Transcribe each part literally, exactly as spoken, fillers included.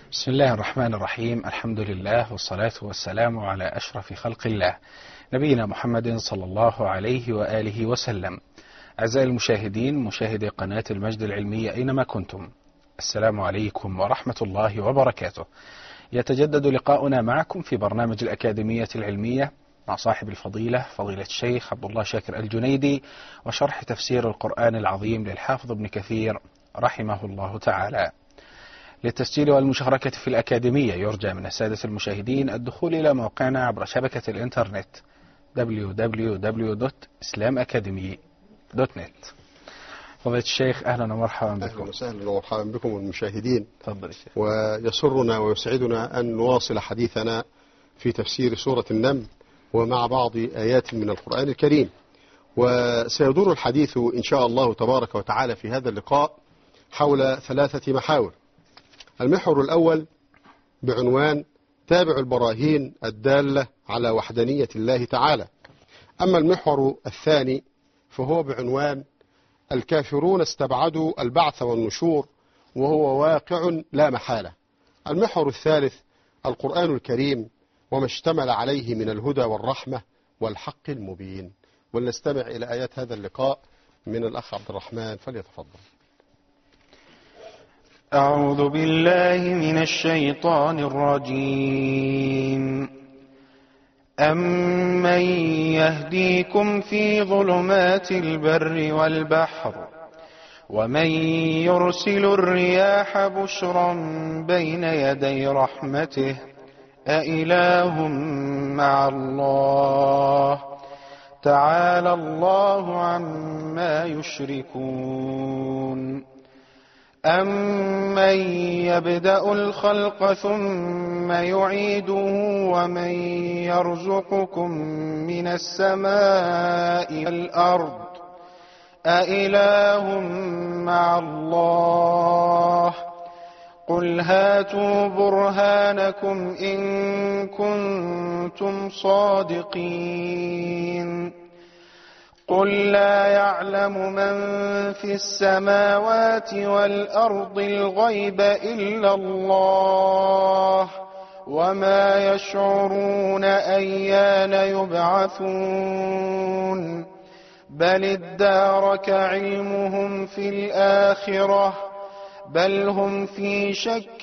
بسم الله الرحمن الرحيم. الحمد لله والصلاة والسلام على أشرف خلق الله نبينا محمد صلى الله عليه وآله وسلم. أعزائي المشاهدين، مشاهدي قناة المجد العلمية أينما كنتم، السلام عليكم ورحمة الله وبركاته. يتجدد لقاؤنا معكم في برنامج الأكاديمية العلمية مع صاحب الفضيلة فضيلة الشيخ عبد الله شاكر الجنيدي، وشرح تفسير القرآن العظيم للحافظ ابن كثير رحمه الله تعالى. للتسجيل والمشاركة في الأكاديمية يرجى من السادة المشاهدين الدخول إلى موقعنا عبر شبكة الإنترنت دبليو دبليو دبليو دوت إسلام أكاديمي دوت نت. فضيلة الشيخ أهلا ومرحبا بكم. أهلا وسهلا ومرحبا بكم والمشاهدين. تفضل الشيخ. ويسرنا ويسعدنا أن نواصل حديثنا في تفسير سورة النمل ومع بعض آيات من القرآن الكريم، وسيدور الحديث إن شاء الله تبارك وتعالى في هذا اللقاء حول ثلاثة محاور. المحور الأول بعنوان تابع البراهين الدالة على وحدانية الله تعالى. أما المحور الثاني فهو بعنوان الكافرون استبعدوا البعث والنشور وهو واقع لا محالة. المحور الثالث القرآن الكريم وما اشتمل عليه من الهدى والرحمة والحق المبين. ولنستمع إلى آيات هذا اللقاء من الأخ عبد الرحمن، فليتفضل. أعوذ بالله من الشيطان الرجيم. أمن يهديكم في ظلمات البر والبحر ومن يرسل الرياح بشرا بين يدي رحمته أإله مع الله تعالى الله عما يشركون. أمن يبدأ الخلق ثم يعيده ومن يرزقكم من السماء والأرض أإله مع الله قل هاتوا برهانكم إن كنتم صادقين. قل لا يعلم من في السماوات والأرض الغيب إلا الله وما يشعرون أيان يبعثون بل ادارك علمهم في الآخرة بل هم في شك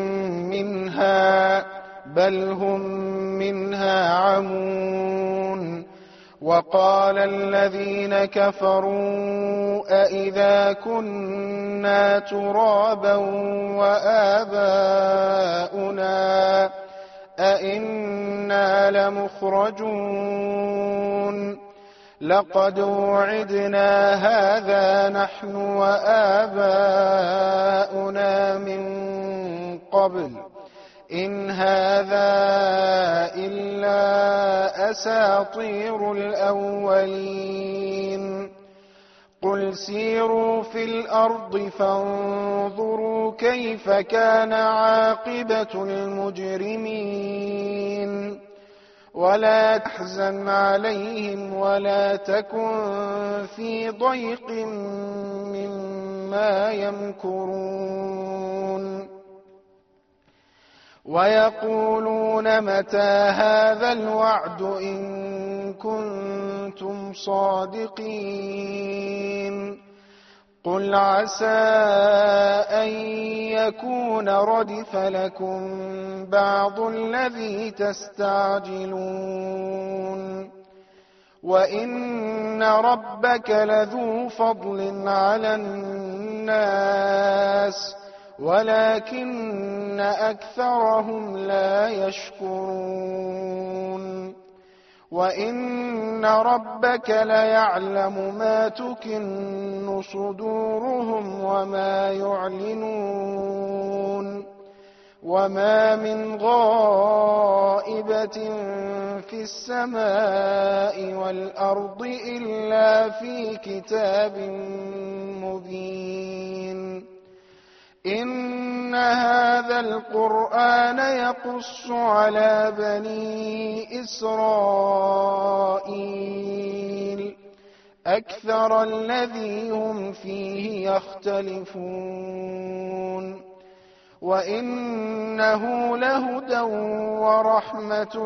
منها بل هم منها عمون. وقال الذين كفروا أئذا كنا ترابا وآباؤنا أئنا لمخرجون لقد وعدنا هذا نحن وآباؤنا من قبل إن هذا إلا أساطير الأولين. قل سيروا في الأرض فانظروا كيف كان عاقبة المجرمين. ولا تحزن عليهم ولا تكن في ضيق مما يمكرون. ويقولون متى هذا الوعد إن كنتم صادقين. قل عسى أن يكون ردف لكم بعض الذي تستعجلون وإن ربك لذو فضل على الناس ولكن أكثرهم لا يشكرون. وإن ربك ليعلم ما تكن صدورهم وما يعلنون. وما من غائبة في السماء والأرض إلا في كتاب مبين. إن هذا القرآن يقص على بني إسرائيل أكثر الذي هم فيه يختلفون. وإنه لهدى ورحمة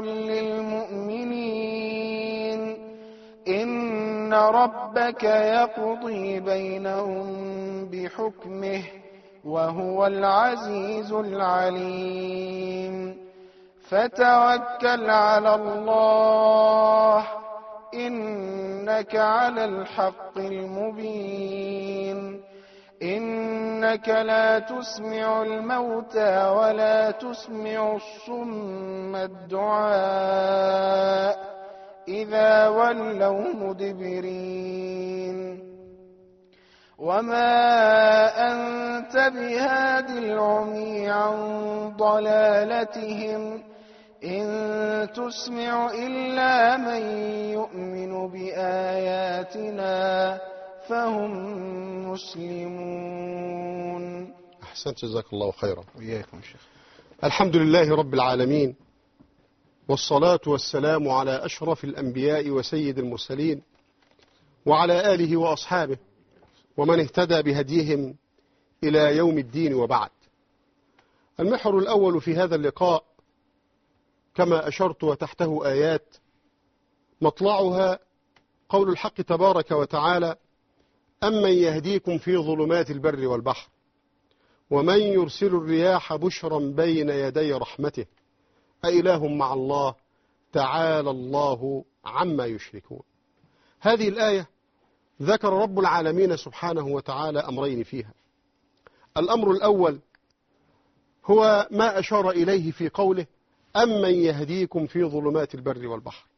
للمؤمنين إن ربك يقضي بينهم بحكمه وهو العزيز العليم فتوكل على الله إنك على الحق المبين إنك لا تسمع الموتى ولا تسمع الصم الدعاء إذا ولوا مدبرين وما أنت بهاد العمي عن ضلالتهم إن تسمع إلا من يؤمن بآياتنا فهم مسلمون. أحسنت، جزاك الله خيرا. وإياكم شيخ. الحمد لله رب العالمين، والصلاة والسلام على أشرف الأنبياء وسيد المرسلين وعلى آله وأصحابه ومن اهتدى بهديهم إلى يوم الدين، وبعد. المحور الأول في هذا اللقاء كما أشرت وتحته آيات مطلعها قول الحق تبارك وتعالى: أمن يهديكم في ظلمات البر والبحر ومن يرسل الرياح بشرا بين يدي رحمته أإله مع الله تعالى الله عما يشركون. هذه الآية ذكر رب العالمين سبحانه وتعالى أمرين فيها. الأمر الأول هو ما أشار إليه في قوله: أمن يهديكم في ظلمات البر والبحر،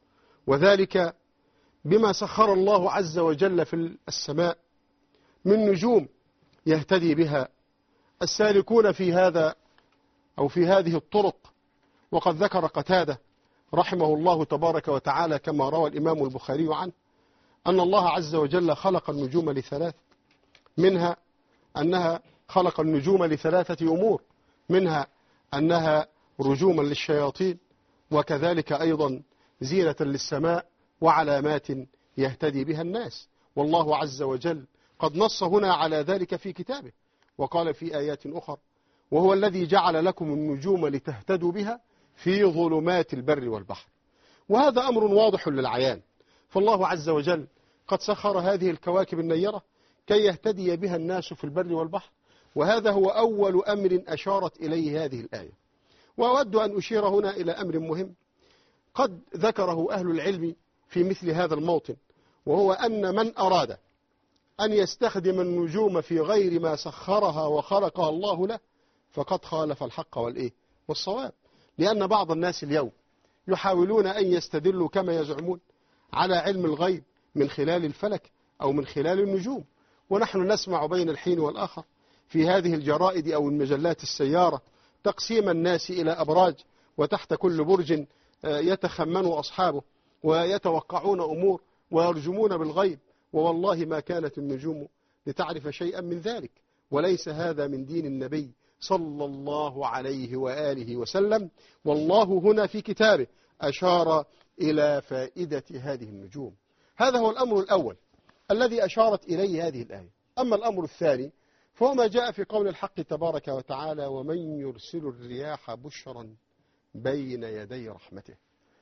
وذلك بما سخر الله عز وجل في السماء من نجوم يهتدي بها السالكون في هذا أو في هذه الطرق. وقد ذكر قتادة رحمه الله تبارك وتعالى كما روى الإمام البخاري عنه أن الله عز وجل خلق النجوم لثلاث، منها أنها خلق النجوم لثلاثة أمور، منها أنها رجوما للشياطين، وكذلك أيضا زينة للسماء وعلامات يهتدي بها الناس. والله عز وجل قد نص هنا على ذلك في كتابه، وقال في آيات أخرى: وهو الذي جعل لكم النجوم لتهتدوا بها في ظلمات البر والبحر. وهذا أمر واضح للعيان، فالله عز وجل قد سخر هذه الكواكب النيرة كي يهتدي بها الناس في البر والبحر، وهذا هو أول أمر أشارت إليه هذه الآية. وأود أن أشير هنا إلى أمر مهم قد ذكره أهل العلم في مثل هذا الموطن، وهو أن من أراد أن يستخدم النجوم في غير ما سخرها وخلقها الله له فقد خالف الحق والإيه والصواب. لأن بعض الناس اليوم يحاولون أن يستدلوا كما يزعمون على علم الغيب من خلال الفلك أو من خلال النجوم، ونحن نسمع بين الحين والآخر في هذه الجرائد أو المجلات السيارة تقسيم الناس إلى أبراج، وتحت كل برج يتخمن أصحابه ويتوقعون أمور ويرجمون بالغيب. ووالله ما كانت النجوم لتعرف شيئا من ذلك، وليس هذا من دين النبي صلى الله عليه وآله وسلم. والله هنا في كتابه أشار إلى فائدة هذه النجوم. هذا هو الأمر الأول الذي أشارت إليه هذه الآية. أما الأمر الثاني فهو ما جاء في قول الحق تبارك وتعالى: ومن يرسل الرياح بشرا بين يدي رحمته.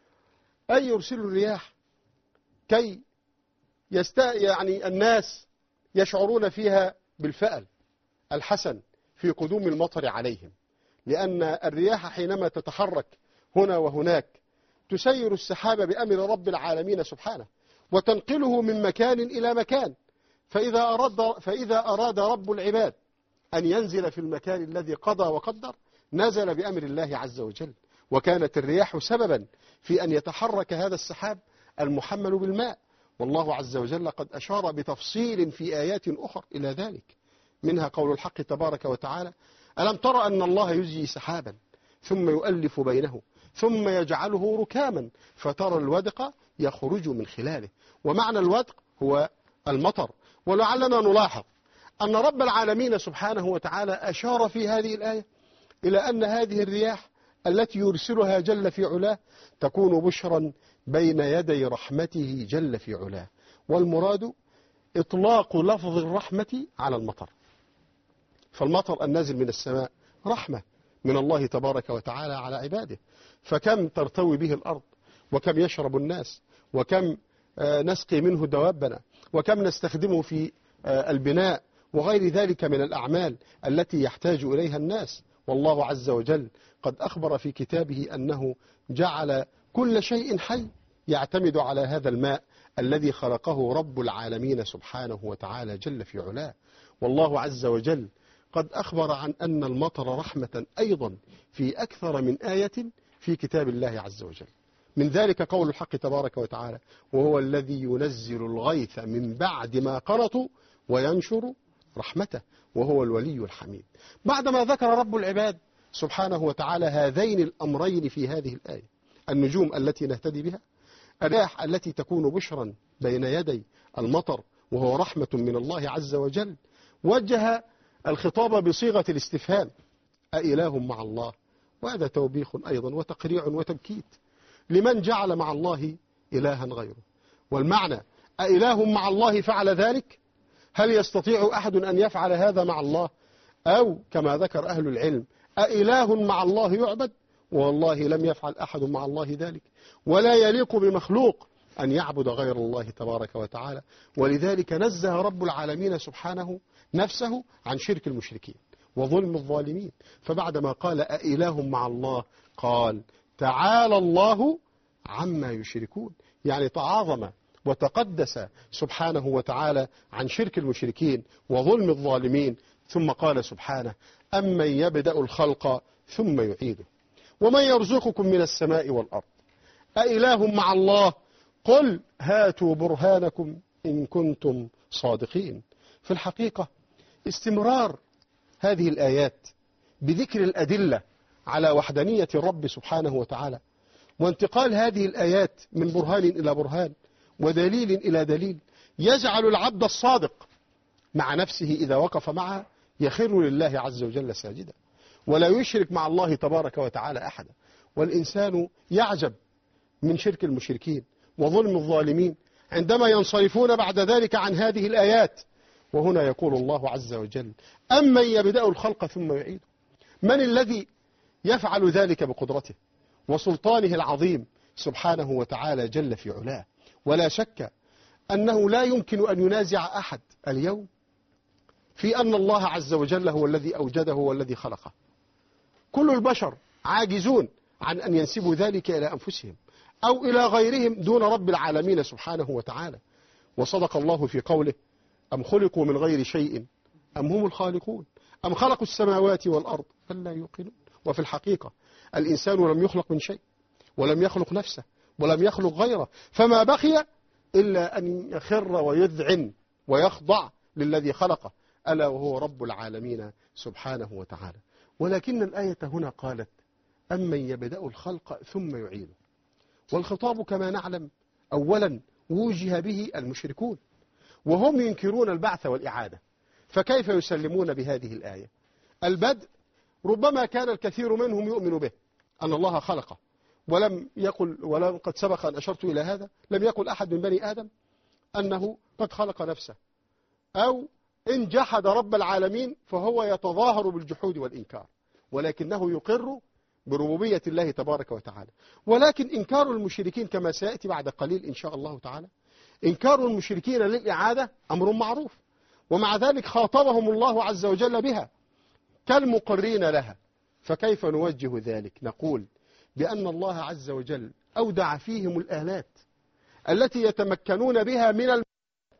أي يرسل الرياح كي يست... يعني الناس يشعرون فيها بالفأل الحسن في قدوم المطر عليهم، لأن الرياح حينما تتحرك هنا وهناك تسير السحاب بأمر رب العالمين سبحانه وتنقله من مكان إلى مكان. فإذا أراد, فإذا أراد رب العباد أن ينزل في المكان الذي قضى وقدر نزل بأمر الله عز وجل. وكانت الرياح سببا في أن يتحرك هذا السحاب المحمل بالماء. والله عز وجل قد أشار بتفصيل في آيات أخرى إلى ذلك، منها قول الحق تبارك وتعالى: ألم تر أن الله يزجي سحابا ثم يؤلف بينه ثم يجعله ركاما فترى الودق يخرج من خلاله. ومعنى الودق هو المطر. ولعلنا نلاحظ أن رب العالمين سبحانه وتعالى أشار في هذه الآية إلى أن هذه الرياح التي يرسلها جل في علاه تكون بشرا بين يدي رحمته جل في علاه. والمراد إطلاق لفظ الرحمة على المطر، فالمطر النازل من السماء رحمة من الله تبارك وتعالى على عباده. فكم ترتوي به الأرض، وكم يشرب الناس، وكم نسقي منه دوابنا، وكم نستخدمه في البناء وغير ذلك من الأعمال التي يحتاج إليها الناس. والله عز وجل قد أخبر في كتابه أنه جعل كل شيء حي يعتمد على هذا الماء الذي خلقه رب العالمين سبحانه وتعالى جل في علاه. والله عز وجل قد أخبر عن أن المطر رحمة أيضا في أكثر من آية في كتاب الله عز وجل. من ذلك قول الحق تبارك وتعالى: وهو الذي ينزل الغيث من بعد ما قنطوا وينشر رحمته وهو الولي الحميد. بعدما ذكر رب العباد سبحانه وتعالى هذين الأمرين في هذه الآية، النجوم التي نهتدي بها، الرياح التي تكون بشرا بين يدي المطر وهو رحمة من الله عز وجل، وجه الخطاب بصيغة الاستفهام: أإله مع الله؟ وهذا توبيخ أيضا وتقريع وتبكيت لمن جعل مع الله إلها غيره. والمعنى: أإله مع الله فعل ذلك؟ هل يستطيع أحد أن يفعل هذا مع الله؟ أو كما ذكر أهل العلم: أإله مع الله يعبد؟ والله لم يفعل أحد مع الله ذلك، ولا يليق بمخلوق أن يعبد غير الله تبارك وتعالى. ولذلك نزه رب العالمين سبحانه نفسه عن شرك المشركين وظلم الظالمين. فبعدما قال أإله مع الله قال: تعالى الله عما يشركون، يعني تعاظم وتقدس سبحانه وتعالى عن شرك المشركين وظلم الظالمين. ثم قال سبحانه: أمن يبدأ الخلق ثم يعيده ومن يرزقكم من السماء والأرض أإله مع الله قل هاتوا برهانكم إن كنتم صادقين. في الحقيقة استمرار هذه الآيات بذكر الأدلة على وحدانية الرب سبحانه وتعالى، وانتقال هذه الآيات من برهان إلى برهان ودليل إلى دليل، يجعل العبد الصادق مع نفسه إذا وقف معها يخر لله عز وجل ساجدا ولا يشرك مع الله تبارك وتعالى أحدا. والإنسان يعجب من شرك المشركين وظلم الظالمين عندما ينصرفون بعد ذلك عن هذه الآيات. وهنا يقول الله عز وجل: أمن يبدأ الخلق ثم يعيده؟ من الذي يفعل ذلك بقدرته وسلطانه العظيم سبحانه وتعالى جل في علاه؟ ولا شك أنه لا يمكن أن ينازع أحد اليوم في أن الله عز وجل هو الذي أوجده والذي خلقه. كل البشر عاجزون عن أن ينسبوا ذلك إلى أنفسهم أو إلى غيرهم دون رب العالمين سبحانه وتعالى. وصدق الله في قوله: أم خلقوا من غير شيء أم هم الخالقون أم خلقوا السماوات والأرض بل لا يوقنون. وفي الحقيقة الإنسان لم يخلق من شيء ولم يخلق نفسه ولم يخلق غيره، فما بقي إلا أن يخر ويذعن ويخضع للذي خلقه ألا وهو رب العالمين سبحانه وتعالى. ولكن الآية هنا قالت: أمن يبدأ الخلق ثم يعيده. والخطاب كما نعلم أولا وجه به المشركون وهم ينكرون البعث والإعادة، فكيف يسلمون بهذه الآية؟ البدء ربما كان الكثير منهم يؤمن به أن الله خلقه، ولم يقل، ولم قد سبق أن أشرت إلى هذا، لم يقل أحد من بني آدم أنه قد خلق نفسه، أو إن جحد رب العالمين فهو يتظاهر بالجحود والإنكار، ولكنه يقر بربوبية الله تبارك وتعالى. ولكن إنكار المشركين كما سيأتي بعد قليل إن شاء الله تعالى، إنكار المشركين للإعادة أمر معروف، ومع ذلك خاطبهم الله عز وجل بها كالمقرين لها. فكيف نوجه ذلك؟ نقول بأن الله عز وجل أودع فيهم الآلات التي يتمكنون بها من الم...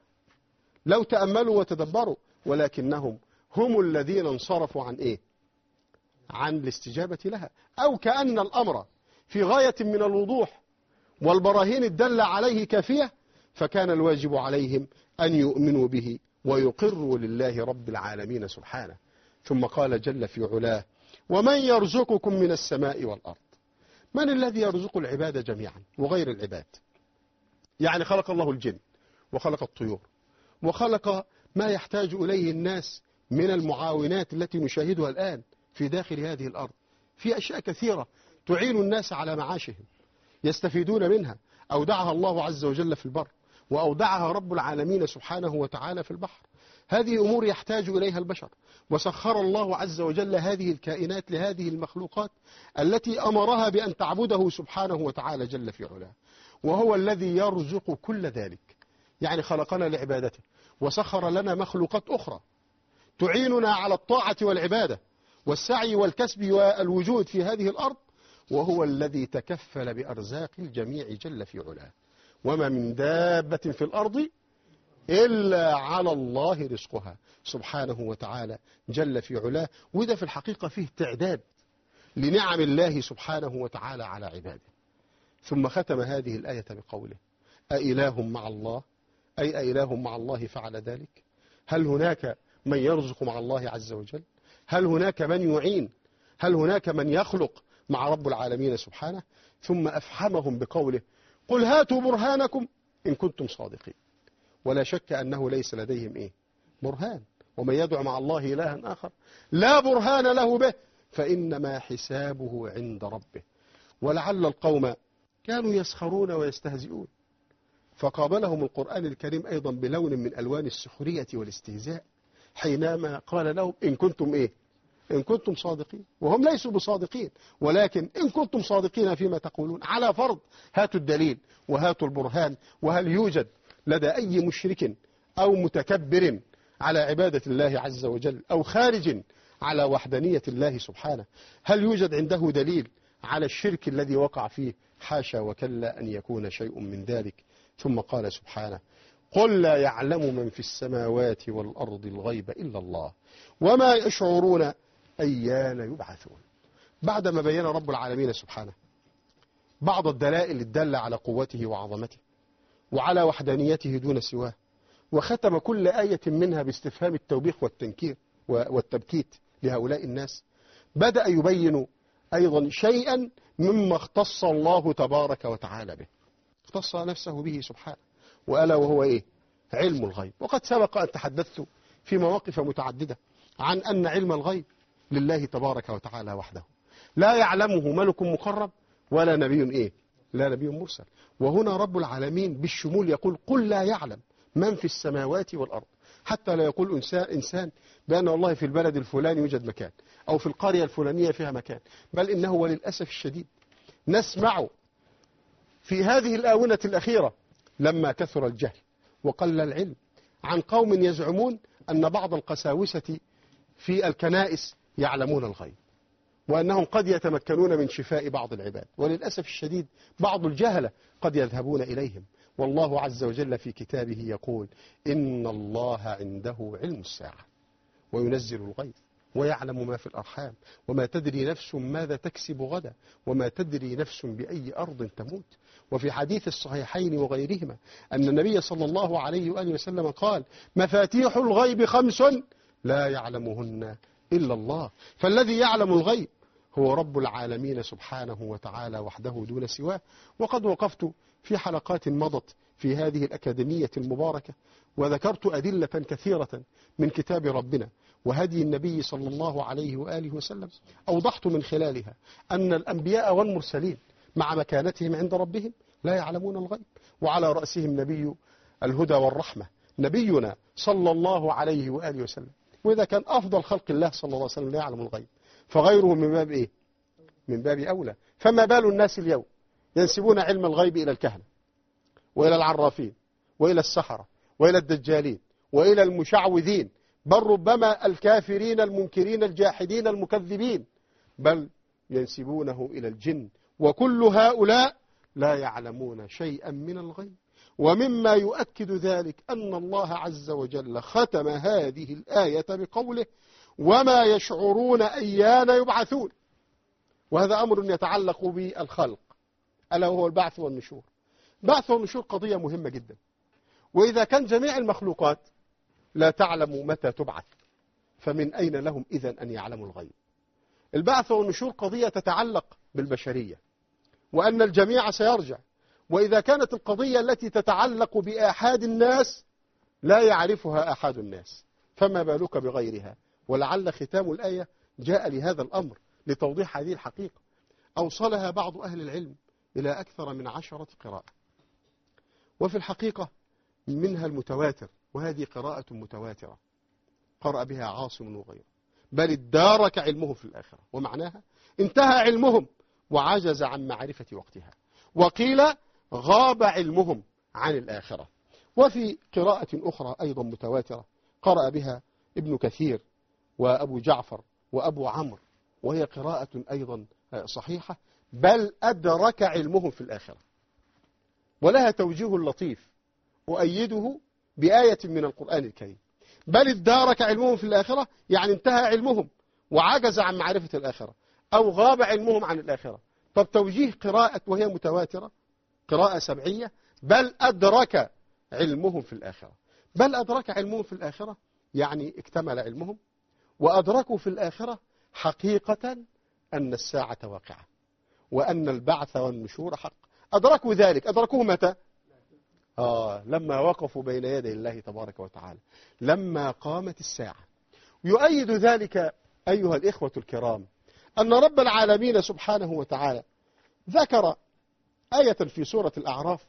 لو تأملوا وتدبروا، ولكنهم هم الذين انصرفوا عن إيه؟ عن الاستجابة لها، أو كأن الأمر في غاية من الوضوح والبراهين الدالة عليه كافية، فكان الواجب عليهم أن يؤمنوا به ويقروا لله رب العالمين سبحانه. ثم قال جل في علاه: ومن يرزقكم من السماء والأرض. من الذي يرزق العباد جميعا وغير العباد؟ يعني خلق الله الجن وخلق الطيور وخلق ما يحتاج إليه الناس من المعاونات التي نشاهدها الآن في داخل هذه الأرض، في أشياء كثيرة تعين الناس على معاشهم يستفيدون منها، أودعها الله عز وجل في البر وأودعها رب العالمين سبحانه وتعالى في البحر. هذه أمور يحتاج إليها البشر، وسخر الله عز وجل هذه الكائنات لهذه المخلوقات التي أمرها بأن تعبده سبحانه وتعالى جل في علاه، وهو الذي يرزق كل ذلك. يعني خلقنا لعبادته، وسخر لنا مخلوقات أخرى تعيننا على الطاعة والعبادة والسعي والكسب والوجود في هذه الأرض، وهو الذي تكفل بأرزاق الجميع جل في علاه. وما من دابة في الأرض إلا على الله رزقها سبحانه وتعالى جل في علاه. وده في الحقيقة فيه تعداد لنعم الله سبحانه وتعالى على عباده. ثم ختم هذه الآية بقوله: أإله مع الله، أي أإله مع الله فعل ذلك؟ هل هناك من يرزق مع الله عز وجل؟ هل هناك من يعين؟ هل هناك من يخلق مع رب العالمين سبحانه؟ ثم أفحمهم بقوله: قل هاتوا برهانكم إن كنتم صادقين. ولا شك أنه ليس لديهم إيه؟ برهان. ومن يدعو مع الله إلها آخر لا برهان له به فإنما حسابه عند ربه. ولعل القوم كانوا يسخرون ويستهزئون، فقابلهم القرآن الكريم أيضا بلون من ألوان السخرية والاستهزاء حينما قال لهم: إن كنتم إيه؟ إن كنتم صادقين. وهم ليسوا بصادقين، ولكن إن كنتم صادقين فيما تقولون على فرض هاتوا الدليل وهاتوا البرهان. وهل يوجد لدى أي مشرك أو متكبر على عبادة الله عز وجل أو خارج على وحدانية الله سبحانه، هل يوجد عنده دليل على الشرك الذي وقع فيه؟ حاشا وكلا أن يكون شيء من ذلك. ثم قال سبحانه: قل لا يعلم من في السماوات والأرض الغيب إلا الله وما يشعرون أيان يبعثون. بعدما بين رب العالمين سبحانه بعض الدلائل الدالة على قوته وعظمته وعلى وحدانيته دون سواه، وختم كل آية منها باستفهام التوبيخ والتنكير والتبكيت لهؤلاء الناس، بدأ يبين أيضا شيئا مما اختص الله تبارك وتعالى به، اختص نفسه به سبحانه، وألا وهو إيه؟ علم الغيب. وقد سبق أن تحدثت في مواقف متعددة عن أن علم الغيب لله تبارك وتعالى وحده، لا يعلمه ملك مقرب ولا نبي إيه؟ لا نبي مرسل. وهنا رب العالمين بالشمول يقول: قل لا يعلم من في السماوات والأرض، حتى لا يقول إنسان, إنسان بأن والله في البلد الفلاني يوجد مكان أو في القرية الفلانية فيها مكان، بل إنه وللأسف الشديد نسمع في هذه الآونة الأخيرة لما كثر الجهل وقل العلم عن قوم يزعمون أن بعض القساوسة في الكنائس يعلمون الغيب، وأنهم قد يتمكنون من شفاء بعض العباد. وللأسف الشديد بعض الجهلة قد يذهبون إليهم، والله عز وجل في كتابه يقول: إن الله عنده علم الساعة وينزل الغيث ويعلم ما في الأرحام وما تدري نفس ماذا تكسب غدا وما تدري نفس بأي أرض تموت. وفي حديث الصحيحين وغيرهما أن النبي صلى الله عليه وآله وسلم قال: مفاتيح الغيب خمس لا يعلمهن إلا الله. فالذي يعلم الغيب هو رب العالمين سبحانه وتعالى وحده دون سواه. وقد وقفت في حلقات مضت في هذه الأكاديمية المباركة وذكرت أدلة كثيرة من كتاب ربنا وهدي النبي صلى الله عليه وآله وسلم، أوضحت من خلالها أن الأنبياء والمرسلين مع مكانتهم عند ربهم لا يعلمون الغيب، وعلى رأسهم نبي الهدى والرحمة نبينا صلى الله عليه وآله وسلم. وإذا كان أفضل خلق الله صلى الله عليه وسلم لا يعلم الغيب، فغيره من باب إيه؟ من باب أولى. فما بال الناس اليوم ينسبون علم الغيب إلى الكهنة وإلى العرافين وإلى السحرة وإلى الدجالين وإلى المشعوذين، بل ربما الكافرين المنكرين الجاحدين المكذبين، بل ينسبونه إلى الجن. وكل هؤلاء لا يعلمون شيئا من الغيب. ومما يؤكد ذلك أن الله عز وجل ختم هذه الآية بقوله: وما يشعرون أيان يبعثون. وهذا أمر يتعلق بالخلق، ألا وهو البعث والنشور. بعث والنشور قضية مهمة جدا، وإذا كان جميع المخلوقات لا تعلم متى تبعث، فمن أين لهم إذن أن يعلموا الغيب؟ البعث والنشور قضية تتعلق بالبشرية وأن الجميع سيرجع. وإذا كانت القضية التي تتعلق بآحاد الناس لا يعرفها آحاد الناس، فما بالك بغيرها؟ ولعل ختام الآية جاء لهذا الأمر لتوضيح هذه الحقيقة. أوصلها بعض أهل العلم إلى أكثر من عشرة قراءة، وفي الحقيقة منها المتواتر، وهذه قراءة متواترة قرأ بها عاصم وغيره. بل ادارك علمهم في الآخرة، ومعناها انتهى علمهم وعجز عن معرفة وقتها. وقيل غاب علمهم عن الآخرة. وفي قراءة أخرى أيضا متواترة قرأ بها ابن كثير وأبو جعفر وأبو عمرو، وهي قراءة أيضا صحيحة، بل أدرك علمهم في الآخرة، ولها توجيه لطيف أؤيده بآية من القرآن الكريم. بل ادارك علمهم في الآخرة يعني انتهى علمهم وعجز عن معرفة الآخرة، أو غاب علمهم عن الآخرة. طب توجيه قراءة وهي متواترة قراءة سبعية، بل أدرك علمهم في الآخرة. بل أدرك علمهم في الآخرة يعني اكتمل علمهم، وأدركوا في الآخرة حقيقة أن الساعة واقعة، وأن البعث والنشور حق. أدركوا ذلك. أدركوه متى؟ آه لما وقفوا بين يدي الله تبارك وتعالى، لما قامت الساعة. يؤيد ذلك أيها الإخوة الكرام أن رب العالمين سبحانه وتعالى ذكر آية في سورة الأعراف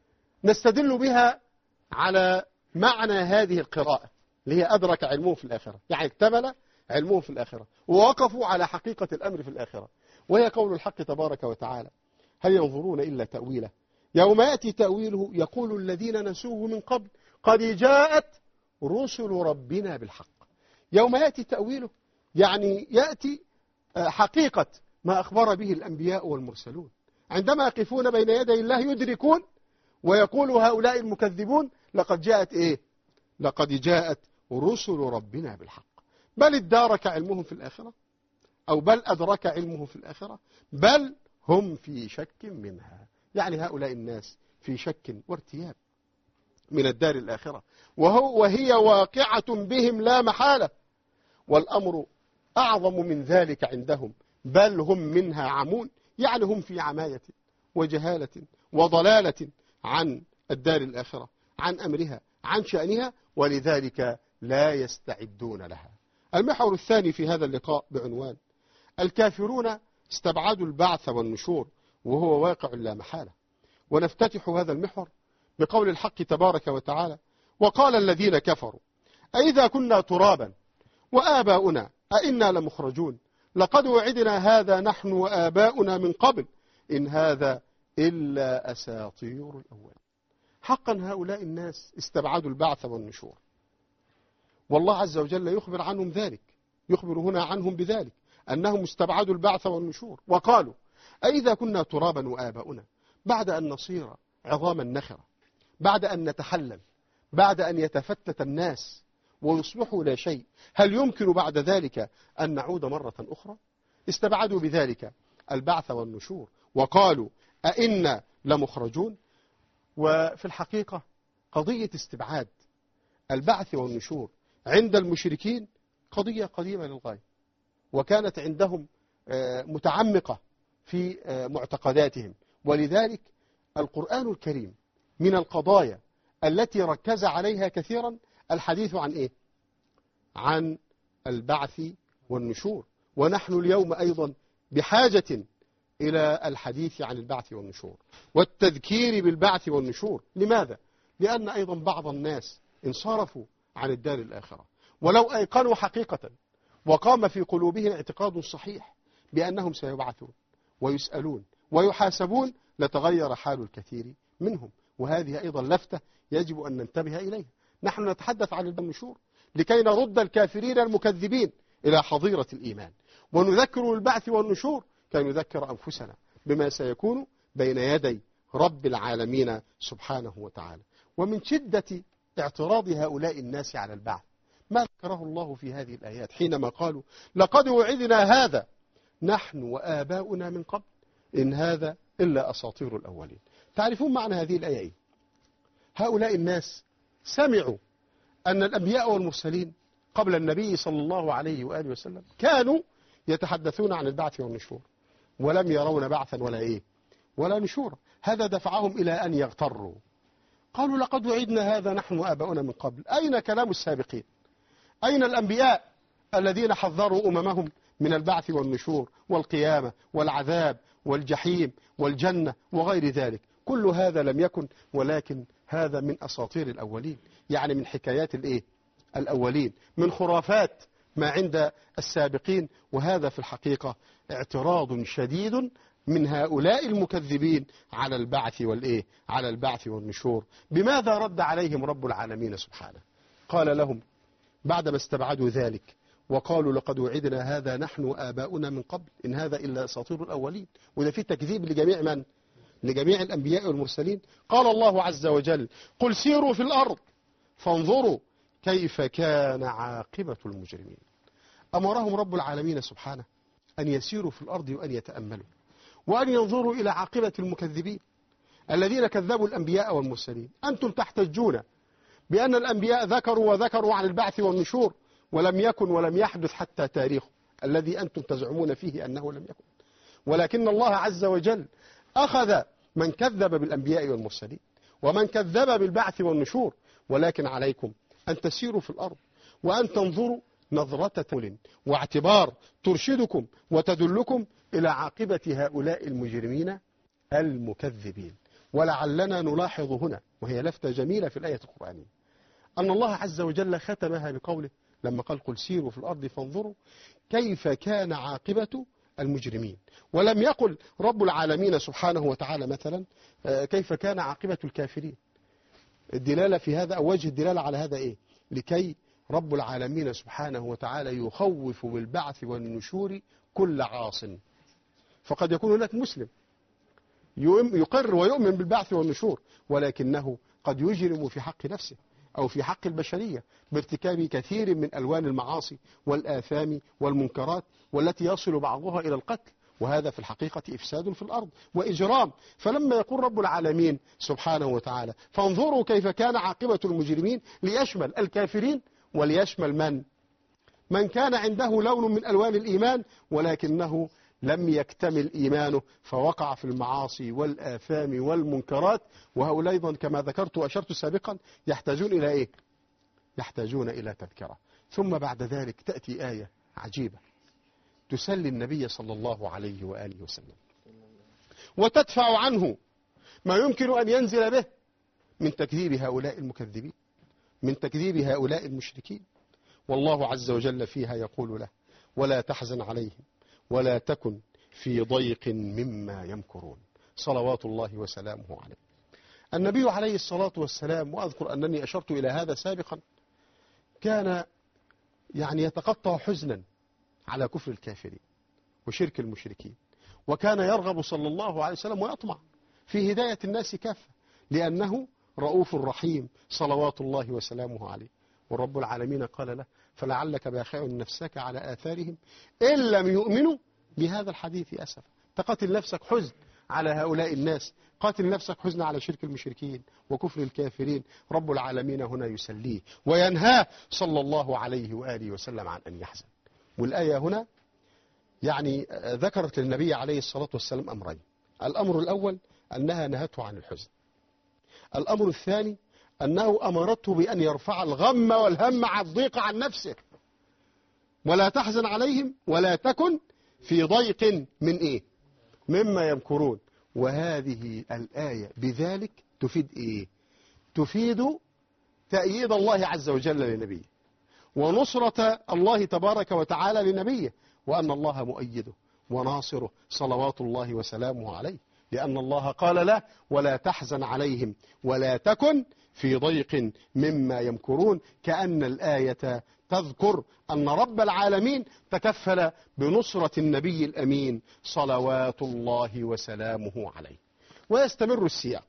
نستدل بها على معنى هذه القراءة، اللي هي أدرك علمهم في الآخرة، يعني اكتمل علمهم في الآخرة ووقفوا على حقيقة الأمر في الآخرة، وهي قول الحق تبارك وتعالى: هل ينظرون إلا تأويله يوم يأتي تأويله يقول الذين نسوه من قبل قد جاءت رسل ربنا بالحق. يوم يأتي تأويله يعني يأتي حقيقة ما أخبر به الأنبياء والمرسلون، عندما يقفون بين يدي الله يدركون ويقول هؤلاء المكذبون لقد جاءت إيه؟ لقد جاءت رسل ربنا بالحق. بل ادارك علمهم في الآخرة، أو بل أدرك علمهم في الآخرة، بل هم في شك منها، يعني هؤلاء الناس في شك وارتياب من الدار الآخرة، وهو وهي واقعة بهم لا محالة، والأمر أعظم من ذلك عندهم، بل هم منها عمون، يعني هم في عماية وجهالة وضلالة عن الدار الآخرة، عن أمرها، عن شأنها، ولذلك لا يستعدون لها. المحور الثاني في هذا اللقاء بعنوان الكافرون استبعدوا البعث والنشور وهو واقع لا محالة. ونفتتح هذا المحور بقول الحق تبارك وتعالى: وقال الذين كفروا أئذا كنا ترابا وآباؤنا أئنا لمخرجون لقد وعدنا هذا نحن وآباؤنا من قبل إن هذا إلا أساطير الأول. حقا هؤلاء الناس استبعدوا البعث والنشور، والله عز وجل يخبر عنهم ذلك، يخبر هنا عنهم بذلك أنهم استبعدوا البعث والنشور. وقالوا أئذا كنا ترابا وآباؤنا، بعد أن نصير عظاما نخرة، بعد أن نتحلل، بعد أن يتفتت الناس ويصبحوا لا شيء، هل يمكن بعد ذلك أن نعود مرة أخرى؟ استبعدوا بذلك البعث والنشور وقالوا أئنا لمخرجون. وفي الحقيقة قضية استبعاد البعث والنشور عند المشركين قضية قديمة للغاية، وكانت عندهم متعمقة في معتقداتهم، ولذلك القرآن الكريم من القضايا التي ركز عليها كثيرا الحديث عن إيه؟ عن البعث والنشور. ونحن اليوم أيضا بحاجة إلى الحديث عن البعث والنشور والتذكير بالبعث والنشور. لماذا؟ لأن أيضا بعض الناس انصرفوا عن الدار الآخرة، ولو أيقنوا حقيقة وقام في قلوبهم اعتقاد صحيح بأنهم سيبعثون ويسألون ويحاسبون لتغير حال الكثير منهم. وهذه أيضا لفتة يجب أن ننتبه إليها. نحن نتحدث عن النشور لكي نرد الكافرين المكذبين إلى حظيرة الإيمان، ونذكر البعث والنشور كي نذكر أنفسنا بما سيكون بين يدي رب العالمين سبحانه وتعالى. ومن شدة اعتراض هؤلاء الناس على البعث ما ذكره الله في هذه الآيات حينما قالوا لقد وعدنا هذا نحن وآباؤنا من قبل إن هذا إلا أساطير الأولين. تعرفون معنى هذه الآية إيه؟ هؤلاء الناس سمعوا أن الأنبياء والمرسلين قبل النبي صلى الله عليه وآله وسلم كانوا يتحدثون عن البعث والنشور، ولم يرون بعثا ولا إيه ولا نشورا. هذا دفعهم إلى أن يغتروا، قالوا لقد وعدنا هذا نحن وآباؤنا من قبل. أين كلام السابقين؟ أين الأنبياء الذين حذروا أممهم من البعث والنشور والقيامة والعذاب والجحيم والجنة وغير ذلك؟ كل هذا لم يكن، ولكن هذا من أساطير الأولين، يعني من حكايات الإيه؟ الأولين، من خرافات ما عند السابقين. وهذا في الحقيقة اعتراض شديد من هؤلاء المكذبين على البعث والإيه على البعث والنشور. بماذا رد عليهم رب العالمين سبحانه؟ قال لهم بعدما استبعدوا ذلك وقالوا لقد وعدنا هذا نحن وآباؤنا من قبل إن هذا إلا أساطير الأولين. وده فيه تكذيب لجميع من؟ لجميع الأنبياء والمرسلين. قال الله عز وجل قل سيروا في الأرض فانظروا كيف كان عاقبة المجرمين. أمرهم رب العالمين سبحانه أن يسيروا في الأرض وأن يتأملوا وأن ينظروا إلى عاقبة المكذبين الذين كذبوا الأنبياء والمرسلين. أنتم تحتجون بأن الأنبياء ذكروا وذكروا عن البعث والنشور ولم يكن ولم يحدث حتى تاريخه الذي أنتم تزعمون فيه أنه لم يكن. ولكن الله عز وجل أخذ من كذب بالأنبياء والمرسلين ومن كذب بالبعث والنشور، ولكن عليكم أن تسيروا في الأرض وأن تنظروا نظرة تول واعتبار ترشدكم وتدلكم إلى عاقبة هؤلاء المجرمين المكذبين. ولعلنا نلاحظ هنا، وهي لفتة جميلة في الآية القرآنية، أن الله عز وجل ختمها بقوله لما قال قل سيروا في الأرض فانظروا كيف كان عاقبة المجرمين. ولم يقل رب العالمين سبحانه وتعالى مثلا كيف كان عاقبة الكافرين. الدلالة في هذا أو وجه الدلالة على هذا إيه؟ لكي رب العالمين سبحانه وتعالى يخوف بالبعث والنشور كل عاص. فقد يكون هناك مسلم يقر ويؤمن بالبعث والنشور ولكنه قد يجرم في حق نفسه أو في حق البشرية بارتكاب كثير من ألوان المعاصي والآثام والمنكرات والتي يصل بعضها إلى القتل، وهذا في الحقيقة إفساد في الأرض وإجرام. فلما يقول رب العالمين سبحانه وتعالى فانظروا كيف كان عاقبة المجرمين ليشمل الكافرين وليشمل من؟ من كان عنده لون من ألوان الإيمان ولكنه لم يكتمل إيمانه فوقع في المعاصي والآثام والمنكرات. وهؤلاء أيضا كما ذكرت وأشرت سابقا يحتاجون إلى إيه؟ يحتاجون إلى تذكرة. ثم بعد ذلك تأتي آية عجيبة تسلي النبي صلى الله عليه وآله وسلم وتدفع عنه ما يمكن أن ينزل به من تكذيب هؤلاء المكذبين، من تكذيب هؤلاء المشركين. والله عز وجل فيها يقول له ولا تحزن عليهم ولا تكن في ضيق مما يمكرون صلوات الله وسلامه عليه. النبي عليه الصلاة والسلام، وأذكر أنني أشرت إلى هذا سابقا، كان يعني يتقطع حزنا على كفر الكافرين وشرك المشركين، وكان يرغب صلى الله عليه وسلم ويطمع في هداية الناس كافة لأنه رؤوف رحيم صلوات الله وسلامه عليه. والرب العالمين قال له فلعلك باخع نفسك على آثارهم إن لم يؤمنوا بهذا الحديث أسفا. تقاتل نفسك حزن على هؤلاء الناس، قاتل نفسك حزن على شرك المشركين وكفر الكافرين. رب العالمين هنا يسليه وينهاه صلى الله عليه وآله وسلم عن أن يحزن. والآية هنا يعني ذكرت للنبي عليه الصلاة والسلام أمرين. الأمر الأول أنها نهته عن الحزن. الأمر الثاني أنه أمرته بأن يرفع الغم والهم والضيق عن نفسه. ولا تحزن عليهم ولا تكن في ضيق من إيه؟ مما يمكرون. وهذه الآية بذلك تفيد إيه؟ تفيد تأييد الله عز وجل لنبيه ونصرة الله تبارك وتعالى لنبيه، وأن الله مؤيده وناصره صلوات الله وسلامه عليه، لأن الله قال له ولا تحزن عليهم ولا تكن في ضيق مما يمكرون. كأن الآية تذكر أن رب العالمين تكفل بنصرة النبي الأمين صلوات الله وسلامه عليه. ويستمر السياق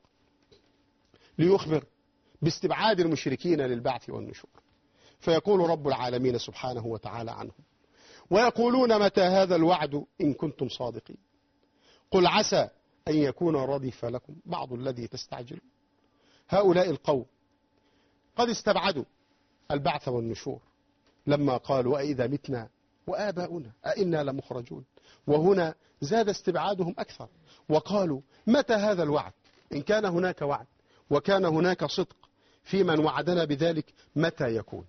ليخبر باستبعاد المشركين للبعث والنشور، فيقول رب العالمين سبحانه وتعالى عنهم ويقولون متى هذا الوعد إن كنتم صادقين قل عسى أن يكون ردف لكم بعض الذي تستعجلون. هؤلاء القوم قد استبعدوا البعث والنشور لما قالوا أئذا متنا وآباؤنا أئنا لمخرجون. وهنا زاد استبعادهم أكثر وقالوا متى هذا الوعد إن كان هناك وعد وكان هناك صدق في من وعدنا بذلك متى يكون.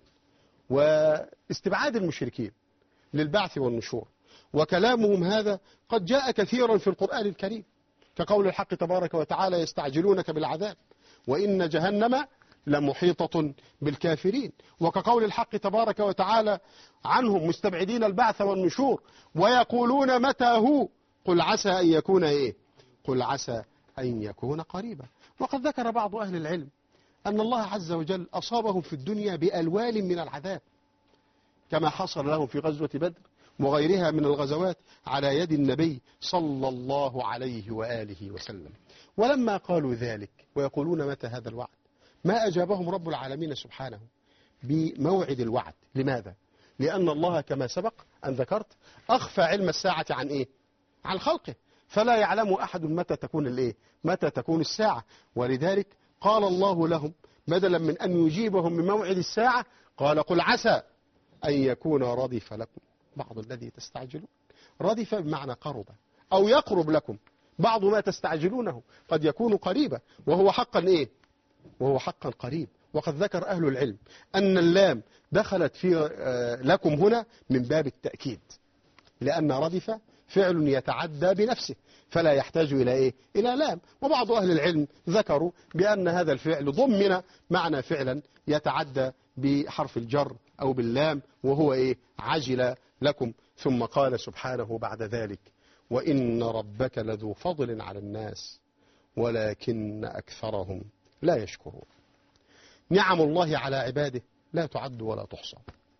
واستبعاد المشركين للبعث والنشور وكلامهم هذا قد جاء كثيرا في القرآن الكريم، كقول الحق تبارك وتعالى يستعجلونك بالعذاب وإن جهنم لمحيطة بالكافرين. وكقول الحق تبارك وتعالى عنهم مستبعدين البعث والنشور ويقولون متى هو قل عسى أن يكون إيه قل عسى أن يكون قريبا. وقد ذكر بعض أهل العلم أن الله عز وجل أصابهم في الدنيا بألوان من العذاب كما حصل لهم في غزوة بدر وغيرها من الغزوات على يد النبي صلى الله عليه وآله وسلم. ولما قالوا ذلك ويقولون متى هذا الوعد ما أجابهم رب العالمين سبحانه بموعد الوعد. لماذا؟ لأن الله كما سبق أن ذكرت أخفى علم الساعة عن إيه؟ عن خلقه، فلا يعلم أحد متى تكون الإيه؟ متى تكون الساعة. ولذلك قال الله لهم بدلا من أن يجيبهم من موعد الساعة قال قل عسى أن يكون ردف لكم بعض الذي تستعجلون. ردف بمعنى قرب أو يقرب لكم بعض ما تستعجلونه قد يكون قريبا وهو حقا إيه؟ وهو حقا قريب. وقد ذكر أهل العلم أن اللام دخلت في لكم هنا من باب التأكيد لأن ردف فعل يتعدى بنفسه فلا يحتاج إلى إيه؟ إلى لام. وبعض أهل العلم ذكروا بأن هذا الفعل ضمن معنى فعلا يتعدى بحرف الجر أو باللام وهو إيه؟ عجل لكم. ثم قال سبحانه بعد ذلك وإن ربك لذو فضل على الناس ولكن أكثرهم لا يشكرون. نعم الله على عباده لا تعد ولا تحصى.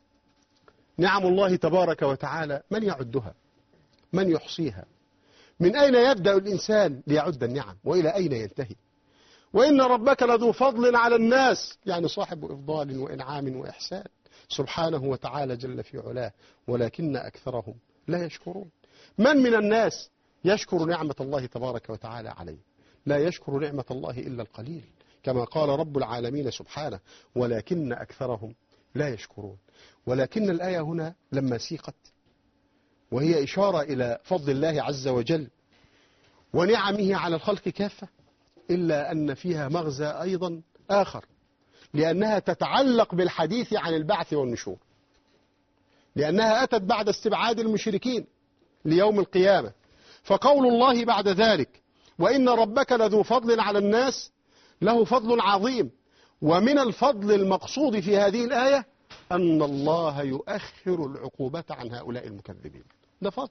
نعم الله تبارك وتعالى من يعدها؟ من يحصيها؟ من أين يبدأ الإنسان ليعد النعم وإلى أين ينتهي؟ وإن ربك لذو فضل على الناس يعني صاحب إفضال وإنعام وإحسان سبحانه وتعالى جل في علاه ولكن أكثرهم لا يشكرون. من من الناس يشكر نعمة الله تبارك وتعالى عليه؟ لا يشكر نعمة الله إلا القليل كما قال رب العالمين سبحانه ولكن أكثرهم لا يشكرون. ولكن الآية هنا لما سيقت وهي إشارة إلى فضل الله عز وجل ونعمه على الخلق كافة إلا أن فيها مغزى أيضا آخر لأنها تتعلق بالحديث عن البعث والنشور لأنها أتت بعد استبعاد المشركين ليوم القيامة. فقول الله بعد ذلك وإن ربك لذو فضل على الناس له فضل عظيم. ومن الفضل المقصود في هذه الآية أن الله يؤخر العقوبة عن هؤلاء المكذبين. ده فضل.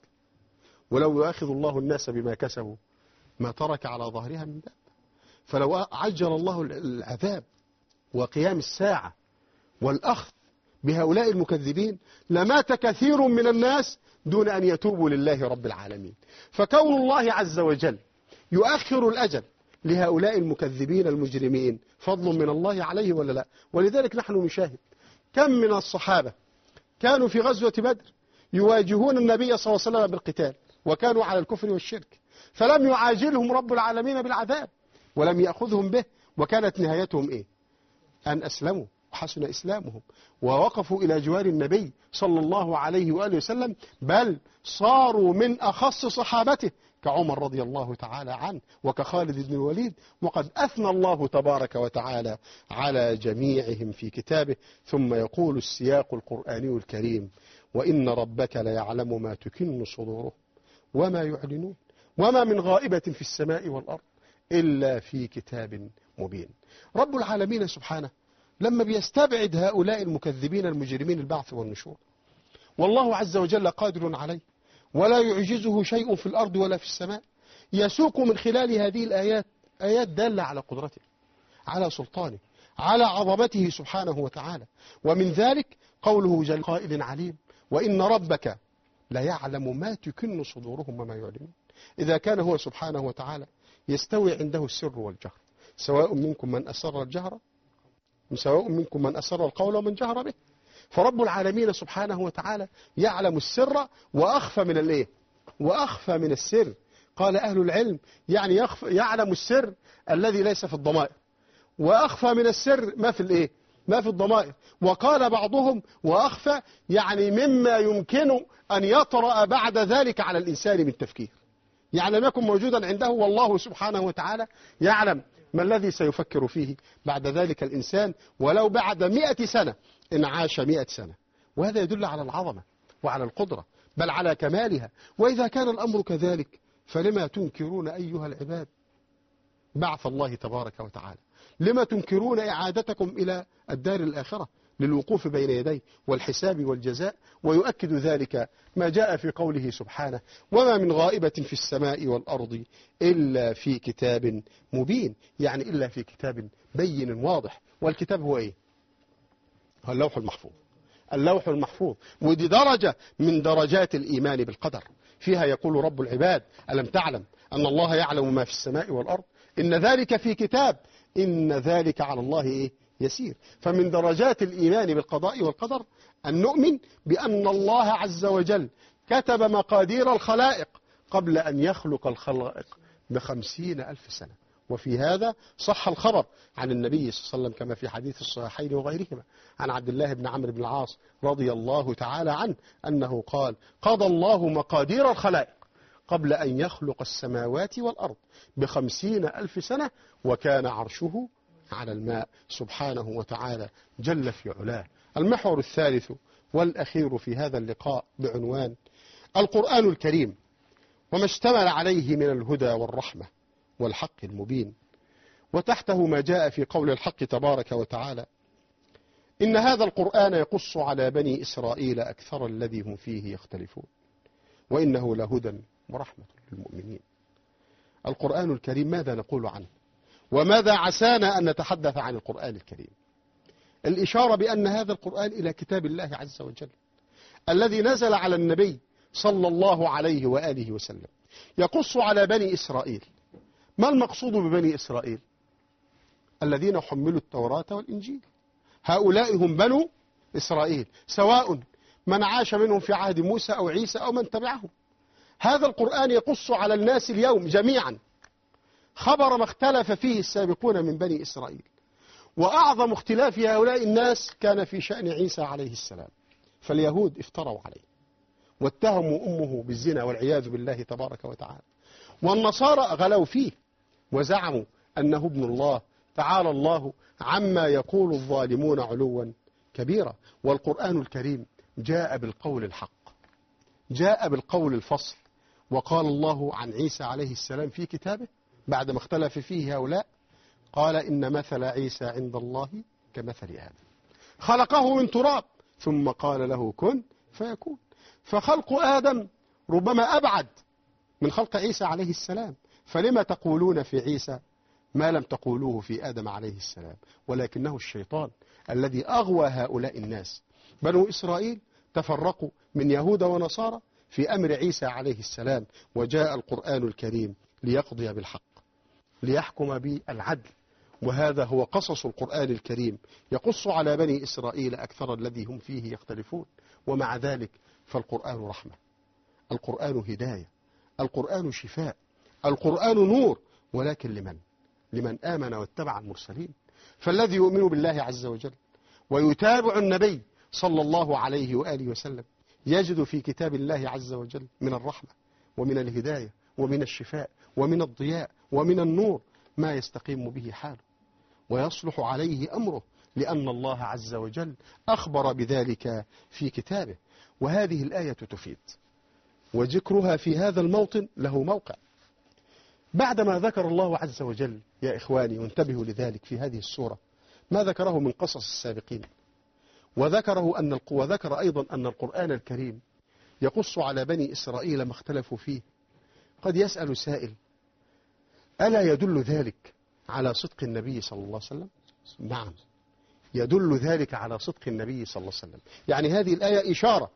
ولو يؤاخذ الله الناس بما كسبوا ما ترك على ظهرها من دابة. فلو عجل الله العذاب وقيام الساعة والأخذ بهؤلاء المكذبين لمات كثير من الناس دون أن يتوبوا لله رب العالمين. فكون الله عز وجل يؤخر الأجل لهؤلاء المكذبين المجرمين فضل من الله عليه ولا لا؟ ولذلك نحن نشاهد كم من الصحابة كانوا في غزوة بدر يواجهون النبي صلى الله عليه وسلم بالقتال وكانوا على الكفر والشرك فلم يعاجلهم رب العالمين بالعذاب ولم يأخذهم به وكانت نهايتهم إيه؟ أن أسلموا وحسن إسلامهم ووقفوا إلى جوار النبي صلى الله عليه وآله وسلم بل صاروا من أخص صحابته كعمر رضي الله تعالى عنه وكخالد بن الوليد. وقد أثنى الله تبارك وتعالى على جميعهم في كتابه. ثم يقول السياق القرآني الكريم وإن ربك ليعلم ما تكن صدورهم وما يعلنون وما من غائبة في السماء والأرض إلا في كتاب مبين. رب العالمين سبحانه لما بيستبعد هؤلاء المكذبين المجرمين البعث والنشور والله عز وجل قادر عليه ولا يعجزه شيء في الأرض ولا في السماء يسوق من خلال هذه الآيات آيات دالة على قدرته على سلطانه على عظمته سبحانه وتعالى. ومن ذلك قوله جل قائل عليم وإن ربك لا يعلم ما تكن صدورهم وما يعلنون. إذا كان هو سبحانه وتعالى يستوي عنده السر والجهر سواء منكم من أسر الجهر سواء منكم من أسر القول ومن جهر به. فرب العالمين سبحانه وتعالى يعلم السر وأخفى من الايه وأخفى من السر. قال أهل العلم يعني يعلم السر الذي ليس في الضمائر وأخفى من السر ما في الايه ما في الضمائر. وقال بعضهم وأخفى يعني مما يمكن أن يطرأ بعد ذلك على الإنسان من تفكير يعني لم يكن موجودا عنده والله سبحانه وتعالى يعلم ما الذي سيفكر فيه بعد ذلك الإنسان ولو بعد مئة سنة إن عاش مئة سنة. وهذا يدل على العظمة وعلى القدرة بل على كمالها. وإذا كان الأمر كذلك فلما تنكرون أيها العباد بعث الله تبارك وتعالى؟ لما تنكرون إعادتكم إلى الدار الآخرة للوقوف بين يديه والحساب والجزاء. ويؤكد ذلك ما جاء في قوله سبحانه وما من غائبة في السماء والأرض إلا في كتاب مبين، يعني إلا في كتاب بين واضح. والكتاب هو إيه؟ هو اللوح المحفوظ. اللوح المحفوظ، ودي درجة من درجات الإيمان بالقدر. فيها يقول رب العباد ألم تعلم أن الله يعلم ما في السماء والأرض إن ذلك في كتاب إن ذلك على الله إيه؟ يسير. فمن درجات الإيمان بالقضاء والقدر أن نؤمن بأن الله عز وجل كتب مقادير الخلائق قبل أن يخلق الخلائق بخمسين ألف سنة. وفي هذا صح الخبر عن النبي صلى الله عليه وسلم كما في حديث الصحيحين وغيرهما عن عبد الله بن عمرو بن العاص رضي الله تعالى عنه أنه قال قضى الله مقادير الخلائق قبل أن يخلق السماوات والأرض بخمسين ألف سنة وكان عرشه على الماء سبحانه وتعالى جل في علاه. المحور الثالث والأخير في هذا اللقاء بعنوان القرآن الكريم وما اشتمل عليه من الهدى والرحمة والحق المبين. وتحته ما جاء في قول الحق تبارك وتعالى إن هذا القرآن يقص على بني إسرائيل أكثر الذي هم فيه يختلفون وإنه لهدى ورحمة للمؤمنين. القرآن الكريم ماذا نقول عنه وماذا عسانا أن نتحدث عن القرآن الكريم؟ الإشارة بأن هذا القرآن إلى كتاب الله عز وجل الذي نزل على النبي صلى الله عليه وآله وسلم يقص على بني إسرائيل. ما المقصود ببني إسرائيل؟ الذين حملوا التوراة والإنجيل، هؤلاء هم بنو إسرائيل، سواء من عاش منهم في عهد موسى أو عيسى أو من تبعهم. هذا القرآن يقص على الناس اليوم جميعا خبر ما اختلف فيه السابقون من بني إسرائيل. وأعظم اختلاف هؤلاء الناس كان في شأن عيسى عليه السلام، فاليهود افتروا عليه واتهموا أمه بالزنا والعياذ بالله تبارك وتعالى، والنصارى غلوا فيه وزعموا أنه ابن الله تعالى الله عما يقول الظالمون علوا كبيرا. والقرآن الكريم جاء بالقول الحق، جاء بالقول الفصل. وقال الله عن عيسى عليه السلام في كتابه بعدما اختلف فيه هؤلاء قال إن مثل عيسى عند الله كمثل آدم خلقه من تراب ثم قال له كن فيكون. فخلق آدم ربما أبعد من خلق عيسى عليه السلام، فلما تقولون في عيسى ما لم تقولوه في آدم عليه السلام؟ ولكنه الشيطان الذي أغوى هؤلاء الناس. بنو إسرائيل تفرقوا من يهود ونصارى في أمر عيسى عليه السلام، وجاء القرآن الكريم ليقضي بالحق ليحكم بالعدل. وهذا هو قصص القرآن الكريم يقص على بني إسرائيل أكثر الذي هم فيه يختلفون. ومع ذلك فالقرآن رحمة، القرآن هداية، القرآن شفاء، القرآن نور. ولكن لمن؟ لمن آمن واتبع المرسلين. فالذي يؤمن بالله عز وجل ويتابع النبي صلى الله عليه وآله وسلم يجد في كتاب الله عز وجل من الرحمة ومن الهداية ومن الشفاء ومن الضياء ومن النور ما يستقيم به حاله ويصلح عليه أمره، لأن الله عز وجل أخبر بذلك في كتابه. وهذه الآية تفيد، وذكرها في هذا الموطن له موقع. بعدما ذكر الله عز وجل يا إخواني وانتبهوا لذلك في هذه السورة ما ذكره من قصص السابقين، وذكره أن وذكر أيضا أن القرآن الكريم يقص على بني إسرائيل ما اختلفوا فيه. قد يسأل سائل ألا يدل ذلك على صدق النبي صلى الله عليه وسلم؟ نعم، يدل ذلك على صدق النبي صلى الله عليه وسلم. يعني هذه الآية إشارة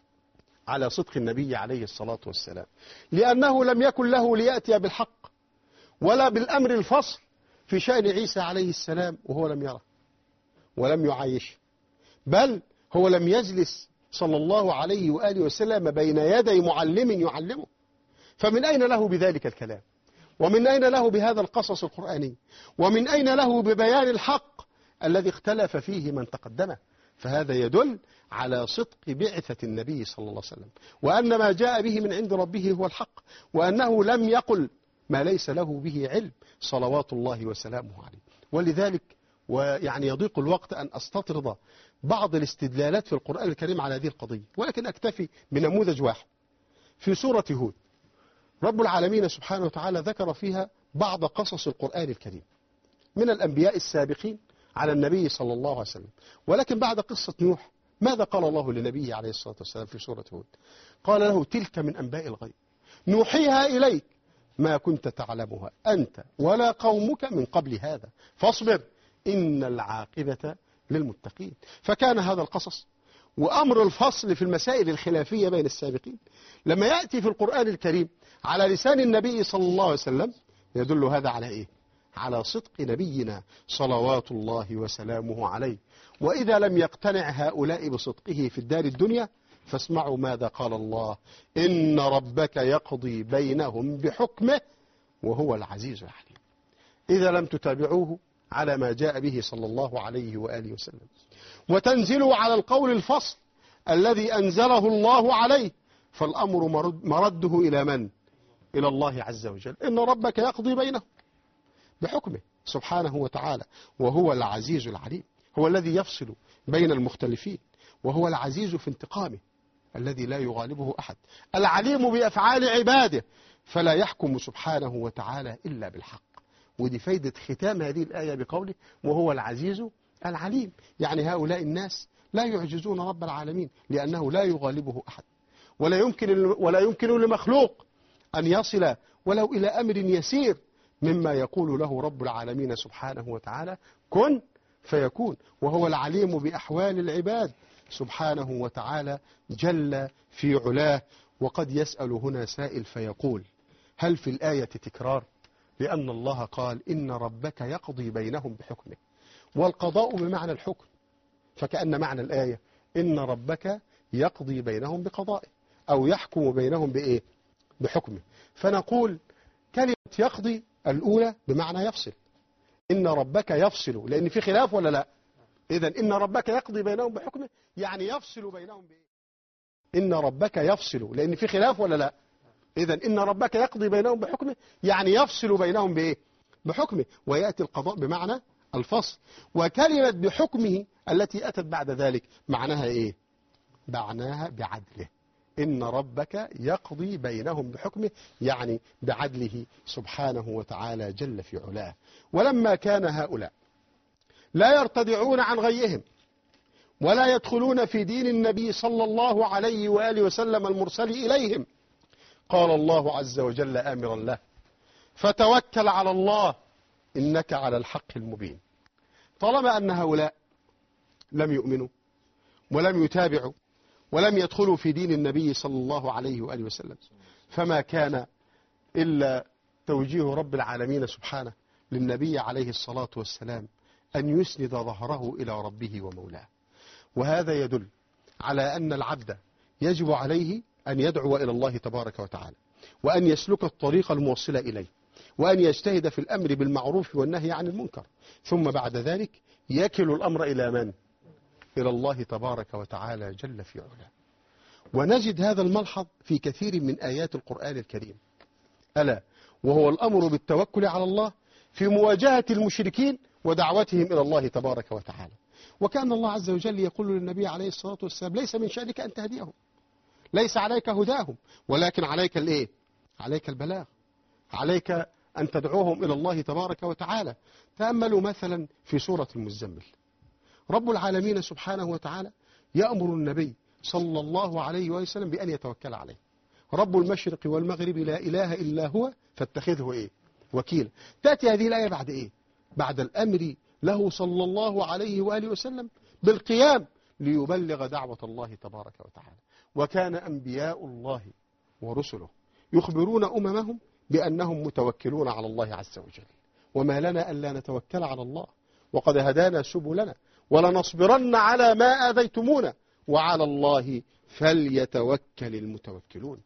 على صدق النبي عليه الصلاة والسلام، لأنه لم يكن له ليأتي بالحق ولا بالأمر الفصل في شأن عيسى عليه السلام وهو لم يره ولم يعايشه، بل هو لم يجلس صلى الله عليه وآله وسلم بين يدي معلم يعلمه. فمن أين له بذلك الكلام؟ ومن أين له بهذا القصص القرآني؟ ومن أين له ببيان الحق الذي اختلف فيه من تقدمه؟ فهذا يدل على صدق بعثة النبي صلى الله عليه وسلم، وأن ما جاء به من عند ربه هو الحق، وأنه لم يقل ما ليس له به علم صلوات الله وسلامه عليه. ولذلك ويعني يضيق الوقت أن أستطرد بعض الاستدلالات في القرآن الكريم على هذه القضية، ولكن أكتفي بنموذج واحد. في سورة هود رب العالمين سبحانه وتعالى ذكر فيها بعض قصص القرآن الكريم، من الأنبياء السابقين على النبي صلى الله عليه وسلم. ولكن بعد قصة نوح ماذا قال الله لنبيه عليه الصلاة والسلام في سورة هود؟ قال له تلك من أنباء الغيب نوحيها إليك ما كنت تعلمها أنت ولا قومك من قبل هذا فاصبر إن العاقبة للمتقين. فكان هذا القصص وأمر الفصل في المسائل الخلافية بين السابقين لما يأتي في القرآن الكريم على لسان النبي صلى الله عليه وسلم يدل هذا على إيه؟ على صدق نبينا صلوات الله وسلامه عليه. وإذا لم يقتنع هؤلاء بصدقه في الدار الدنيا فاسمعوا ماذا قال الله إن ربك يقضي بينهم بحكمه وهو العزيز العليم. إذا لم تتابعوه على ما جاء به صلى الله عليه وآله وسلم وتنزلوا على القول الفصل الذي أنزله الله عليه فالأمر مرده إلى من؟ إلى الله عز وجل. إن ربك يقضي بينهم بحكمه سبحانه وتعالى وهو العزيز العليم. هو الذي يفصل بين المختلفين وهو العزيز في انتقامه الذي لا يغالبه أحد العليم بأفعال عباده فلا يحكم سبحانه وتعالى إلا بالحق. ودي فايدة ختام هذه الآية بقوله وهو العزيز العليم. يعني هؤلاء الناس لا يعجزون رب العالمين لأنه لا يغالبه أحد ولا يمكن ولا يمكن لمخلوق أن يصل ولو إلى أمر يسير مما يقول له رب العالمين سبحانه وتعالى كن فيكون. وهو العليم بأحوال العباد سبحانه وتعالى جل في علاه. وقد يسأل هنا سائل فيقول هل في الآية تكرار؟ لأن الله قال إن ربك يقضي بينهم بحكمه والقضاء بمعنى الحكم فكأن معنى الآية إن ربك يقضي بينهم بقضائه أو يحكم بينهم بإيه؟ بحكمه. فنقول كلمة يقضي الأولى بمعنى يفصل إن ربك يفصل لأن في خلاف ولا لا؟ إذن إن ربك يقضي بينهم بحكمه يعني يفصل بينهم بإيه؟ إن ربك يفصل لأن في خلاف ولا لا؟ إذن إن ربك يقضي بينهم بحكمه يعني يفصل بينهم بإيه؟ بحكمه. ويأتي القضاء بمعنى الفصل. وكلمة بحكمه التي أتت بعد ذلك معناها إيه؟ معناها بعدله. إن ربك يقضي بينهم بحكمه يعني بعدله سبحانه وتعالى جل في علاه. ولما كان هؤلاء لا يرتدعون عن غيهم ولا يدخلون في دين النبي صلى الله عليه وآله وسلم المرسل إليهم قال الله عز وجل آمرا له فتوكل على الله إنك على الحق المبين. طالما أن هؤلاء لم يؤمنوا ولم يتابعوا ولم يدخلوا في دين النبي صلى الله عليه وآله وسلم فما كان إلا توجيه رب العالمين سبحانه للنبي عليه الصلاة والسلام أن يسند ظهره إلى ربه ومولاه. وهذا يدل على أن العبد يجب عليه أن يدعو إلى الله تبارك وتعالى وأن يسلك الطريق الموصلة إليه وأن يجتهد في الأمر بالمعروف والنهي عن المنكر ثم بعد ذلك يكل الأمر إلى من؟ إلى الله تبارك وتعالى جل في علاه. ونجد هذا الملحظ في كثير من آيات القرآن الكريم ألا وهو الأمر بالتوكل على الله في مواجهة المشركين ودعوتهم إلى الله تبارك وتعالى. وكان الله عز وجل يقول للنبي عليه الصلاة والسلام ليس من شأنك أن تهديهم ليس عليك هداهم ولكن عليك الإيه؟ عليك البلاغ عليك أن تدعوهم إلى الله تبارك وتعالى. تأملوا مثلا في سورة المزمل رب العالمين سبحانه وتعالى يأمر النبي صلى الله عليه وسلم بأن يتوكل عليه. رب المشرق والمغرب لا إله إلا هو فاتخذه إيه؟ وكيلا. تأتي هذه الآية بعد إيه؟ بعد الأمر له صلى الله عليه وآله وسلم بالقيام ليبلغ دعوة الله تبارك وتعالى. وكان أنبياء الله ورسله يخبرون أممهم بأنهم متوكلون على الله عز وجل. وما لنا ألا نتوكل على الله وقد هدانا سبلنا ولنصبرن على ما آذيتمونا وعلى الله فليتوكل المتوكلون.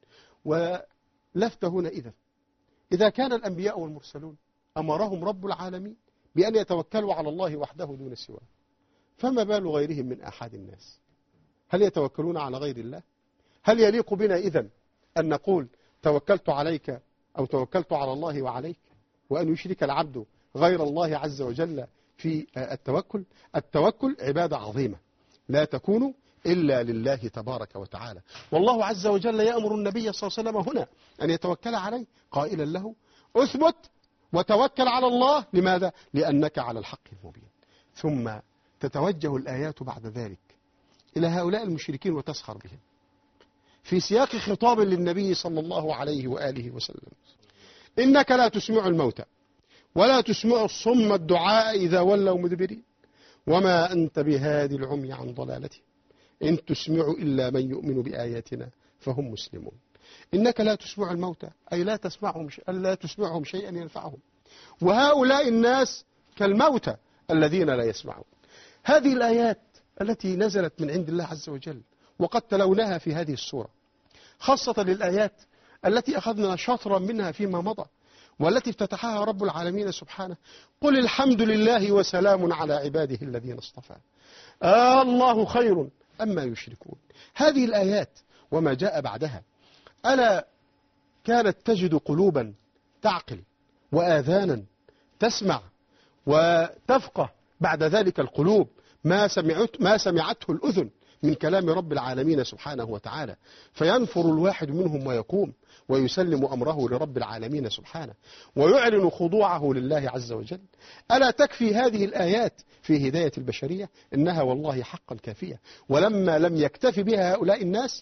ولفت هنا إذا إذا كان الأنبياء والمرسلون أمرهم رب العالمين بأن يتوكلوا على الله وحده دون سواه فما بال غيرهم من أحد الناس؟ هل يتوكلون على غير الله؟ هل يليق بنا إذن أن نقول توكلت عليك أو توكلت على الله وعليك وأن يشرك العبد غير الله عز وجل في التوكل؟ التوكل عبادة عظيمة لا تكون إلا لله تبارك وتعالى. والله عز وجل يأمر النبي صلى الله عليه وسلم هنا أن يتوكل عليه قائلا له أثبت وتوكل على الله. لماذا؟ لأنك على الحق المبين. ثم تتوجه الآيات بعد ذلك إلى هؤلاء المشركين وتسخر بهم في سياق خطاب للنبي صلى الله عليه وآله وسلم. إنك لا تسمع الموتى ولا تسمع الصم الدعاء إذا ولوا مدبرين وما أنت بهادي العمي عن ضلالتهم إن تسمع إلا من يؤمن بآياتنا فهم مسلمون. إنك لا تسمع الموتى أي لا تسمعهم لا تسمعهم شيئا ينفعهم، وهؤلاء الناس كالموتى الذين لا يسمعون. هذه الآيات التي نزلت من عند الله عز وجل وقد تلوناها في هذه السورة، خاصة للآيات التي أخذنا شطرا منها فيما مضى والتي افتتحها رب العالمين سبحانه: قل الحمد لله وسلام على عباده الذين اصطفى آه الله خير أما يشركون. هذه الآيات وما جاء بعدها ألا كانت تجد قلوبا تعقل وآذانا تسمع وتفقه بعد ذلك القلوب ما سمعت ما سمعته الأذن من كلام رب العالمين سبحانه وتعالى، فينفر الواحد منهم ويقوم ويسلم أمره لرب العالمين سبحانه ويعلن خضوعه لله عز وجل. ألا تكفي هذه الآيات في هداية البشرية؟ إنها والله حقا كافية. ولما لم يكتف بها هؤلاء الناس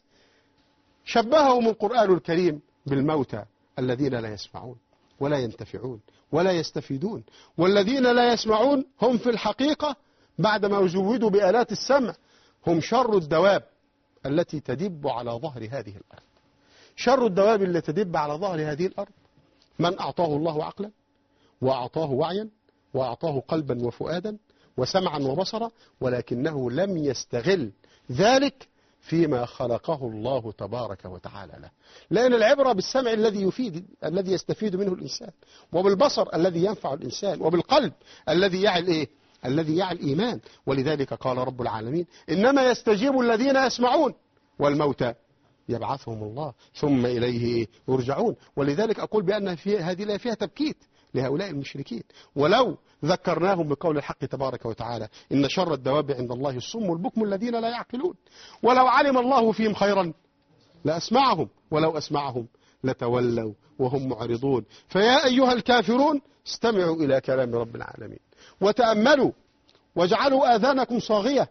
شبههم القرآن الكريم بالموتى الذين لا يسمعون ولا ينتفعون ولا يستفيدون. والذين لا يسمعون هم في الحقيقة بعدما زودوا بآلات السمع هم شر الدواب التي تدب على ظهر هذه الأرض. شر الدواب التي تدب على ظهر هذه الأرض من أعطاه الله عقلا وأعطاه وعيا وأعطاه قلبا وفؤادا وسمعا وبصرا، ولكنه لم يستغل ذلك فيما خلقه الله تبارك وتعالى له. لأن العبرة بالسمع الذي يفيد الذي يستفيد منه الإنسان، وبالبصر الذي ينفع الإنسان، وبالقلب الذي يعي إيه؟ الذي يعي الإيمان. ولذلك قال رب العالمين: إنما يستجيب الذين يسمعون والموتى يبعثهم الله ثم إليه يرجعون. ولذلك أقول بأن في هذه الآية فيها تبكيت لهؤلاء المشركين. ولو ذكرناهم بقول الحق تبارك وتعالى: إن شر الدواب عند الله الصم البكم الذين لا يعقلون ولو علم الله فيهم خيرا لأسمعهم ولو أسمعهم لتولوا وهم معرضون. فيا أيها الكافرون استمعوا إلى كلام رب العالمين وتأملوا واجعلوا آذانكم صاغية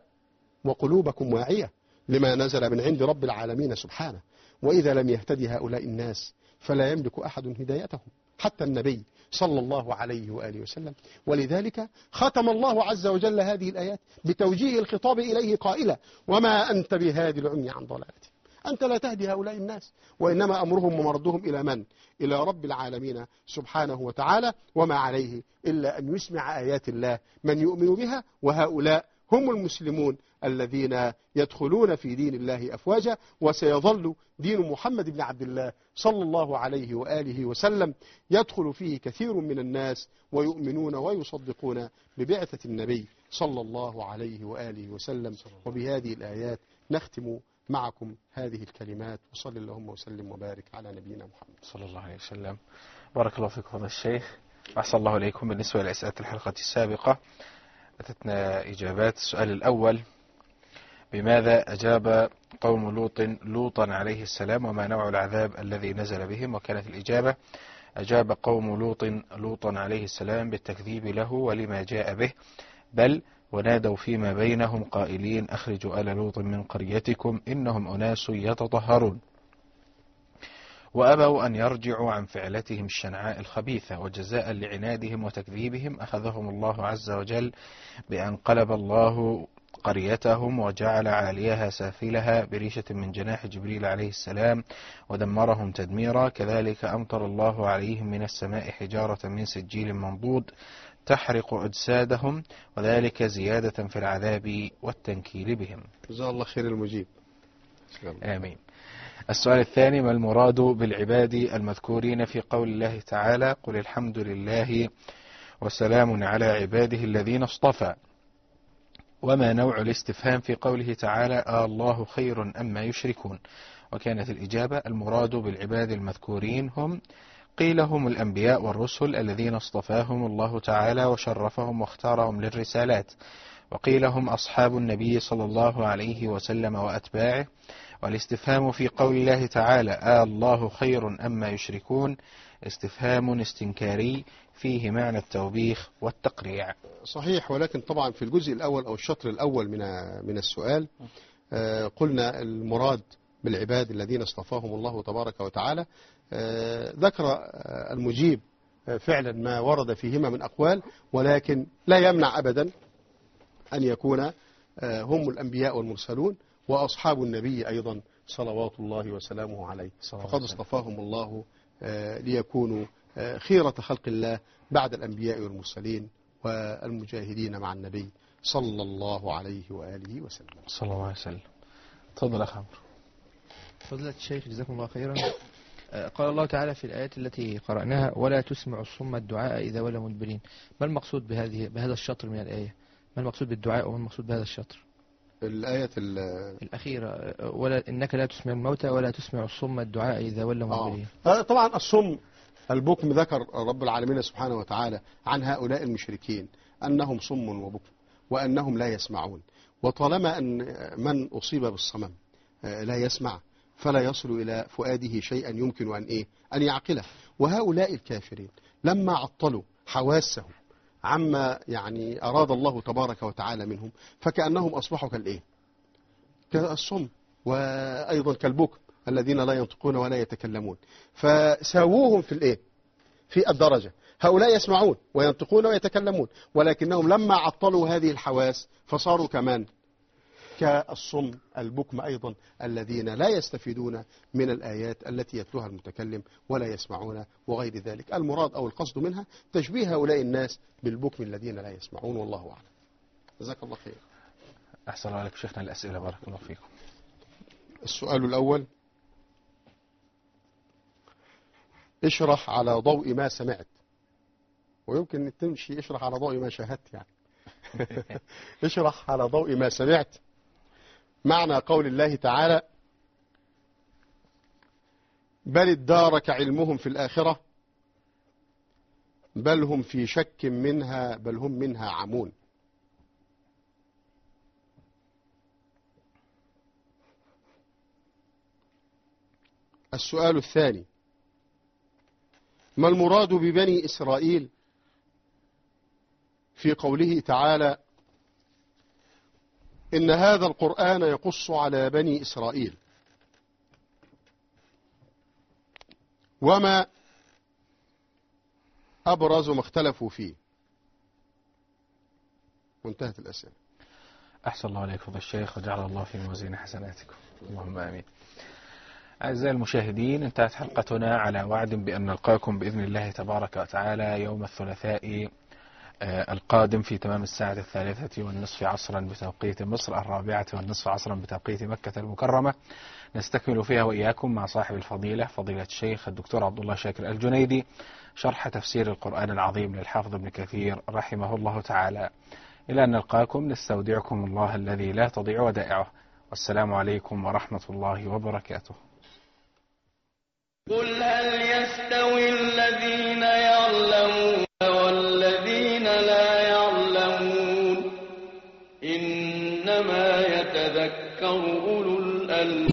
وقلوبكم واعية لما نزل من عند رب العالمين سبحانه. وإذا لم يهتدي هؤلاء الناس فلا يملك أحد هدايتهم حتى النبي صلى الله عليه وآله وسلم. ولذلك ختم الله عز وجل هذه الآيات بتوجيه الخطاب إليه قائلا: وما أنت بهادي العمي عن ضلالته. أنت لا تهدي هؤلاء الناس، وإنما أمرهم ومردهم إلى من؟ إلى رب العالمين سبحانه وتعالى. وما عليه إلا أن يسمع آيات الله من يؤمن بها، وهؤلاء هم المسلمون الذين يدخلون في دين الله أفواجا. وسيظل دين محمد بن عبد الله صلى الله عليه وآله وسلم يدخل فيه كثير من الناس ويؤمنون ويصدقون ببعثة النبي صلى الله عليه وآله وسلم. وبهذه الآيات نختم معكم هذه الكلمات، وصلى اللهم وسلم وبارك على نبينا محمد صلى الله عليه وسلم. بارك الله فيكم فضيلة الشيخ، أحسن الله إليكم. بالنسبة لأسئلة الحلقة السابقة أتتنا إجابات. السؤال الأول: بماذا أجاب قوم لوط لوطا عليه السلام وما نوع العذاب الذي نزل بهم؟ وكانت الإجابة: أجاب قوم لوط لوطا عليه السلام بالتكذيب له ولما جاء به، بل ونادوا فيما بينهم قائلين: أخرجوا آل لوط من قريتكم إنهم أناس يتطهرون. وأبوا أن يرجعوا عن فعلتهم الشنعاء الخبيثة، وجزاء لعنادهم وتكذيبهم أخذهم الله عز وجل بأن قلب الله قريتهم وجعل عاليها سافلها بريشة من جناح جبريل عليه السلام ودمرهم تدميرا. كذلك أمطر الله عليهم من السماء حجارة من سجيل منضود تحرق أجسادهم، وذلك زيادة في العذاب والتنكيل بهم. جزاه الله خير المجيب. آمين. السؤال الثاني: ما المراد بالعباد المذكورين في قول الله تعالى: قل الحمد لله وسلام على عباده الذين اصطفى؟ وما نوع الاستفهام في قوله تعالى: آه الله خير أما يشركون؟ وكانت الإجابة: المراد بالعباد المذكورين هم قيل هم الأنبياء والرسل الذين اصطفاهم الله تعالى وشرفهم واختارهم للرسالات، وقيل هم أصحاب النبي صلى الله عليه وسلم وأتباعه. والاستفهام في قول الله تعالى آه الله خير أما يشركون استفهام استنكاري فيه معنى التوبيخ والتقريع. صحيح، ولكن طبعا في الجزء الأول أو الشطر الأول من من السؤال آه قلنا المراد بالعباد الذين اصطفاهم الله تبارك وتعالى. آه ذكر آه المجيب آه فعلا ما ورد فيهما من أقوال، ولكن لا يمنع أبدا أن يكون آه هم الأنبياء والمرسلون وأصحاب النبي أيضا صلوات الله وسلامه عليه، فقد اصطفاهم الله آه ليكونوا آه خيرة خلق الله بعد الأنبياء والمرسلين والمجاهدين مع النبي صلى الله عليه وآله وسلم. صلى الله عليه وسلم. تفضل أخ عمرو. فضيلة الشيخ جزاكم الله خيرا. قال الله تعالى في الآيات التي قرأناها ولا تسمع الصم الدعاء إذا ولوا مدبرين. ما المقصود بهذه بهذا الشطر من الآية؟ ما المقصود بالدعاء وما المقصود بهذا الشطر؟ الآية الأخيرة ولا إنك لا تسمع الموتى ولا تسمع الصم الدعاء إذا ولوا مدبرين. آه. طبعا الصم البكم ذكر رب العالمين سبحانه وتعالى عن هؤلاء المشركين أنهم صم وبكم وأنهم لا يسمعون، وطالما أن من أصيب بالصمم لا يسمع فلا يصل إلى فؤاده شيئا يمكن أن إيه أن يعقله. وهؤلاء الكافرين لما عطلوا حواسهم عما يعني أراد الله تبارك وتعالى منهم فكأنهم أصبحوا كالإيه كالصم وأيضا كالبكم الذين لا ينطقون ولا يتكلمون، فساووهم في الإيه في الدرجة. هؤلاء يسمعون وينطقون ويتكلمون، ولكنهم لما عطلوا هذه الحواس فصاروا كمان كالصم البكم أيضا الذين لا يستفيدون من الآيات التي يتلوها المتكلم ولا يسمعون وغير ذلك. المراد أو القصد منها تشبيه هؤلاء الناس بالبكم الذين لا يسمعون، والله أعلم. جزاك الله خير. أحسن الله عليك شيخنا. الأسئلة بارك الله فيكم. السؤال الأول: اشرح على ضوء ما سمعت، ويمكن تمشي اشرح على ضوء ما شاهدت يعني. اشرح على ضوء ما سمعت معنى قول الله تعالى بل ادارك علمهم في الآخرة بل هم في شك منها بل هم منها عمون. السؤال الثاني: ما المراد ببني إسرائيل في قوله تعالى إن هذا القرآن يقص على بني إسرائيل، وما أبرز ما اختلفوا فيه؟ وانتهت الأسئلة. أحسن الله عليك فضل الشيخ وجعل الله في موازين حسناتكم، اللهم آمين. أعزائي المشاهدين، انتهت حلقتنا على وعد بأن نلقاكم بإذن الله تبارك وتعالى يوم الثلاثاء القادم في تمام الساعة الثالثة والنصف عصرا بتوقيت مصر، الرابعة والنصف عصرا بتوقيت مكة المكرمة، نستكمل فيها وإياكم مع صاحب الفضيلة فضيلة الشيخ الدكتور عبد الله شاكر الجنيدي شرح تفسير القرآن العظيم للحافظ ابن كثير رحمه الله تعالى. إلى أن نلقاكم نستودعكم الله الذي لا تضيع ودائعه، والسلام عليكم ورحمة الله وبركاته. قل هل يستوي الذين يعلمون والذين لا يعلمون إنما يتذكر أولو الألباب.